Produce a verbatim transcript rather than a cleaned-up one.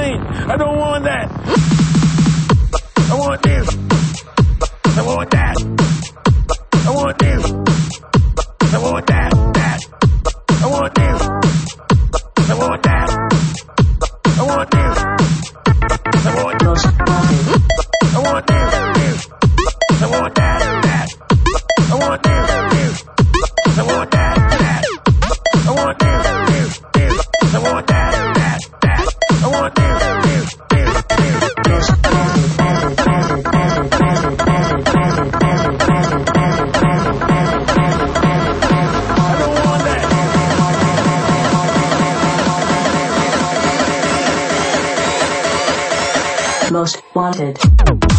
clean. I don't want that. I want this. I want that. I want this. I want that. That. I want this. I want that. I want this. I want this. I want this. This. I want that. That. I want this. This. I want that. That. I want this. This. This. I want that. That. That. I want this. This. This. This. I don't want that. Most wanted.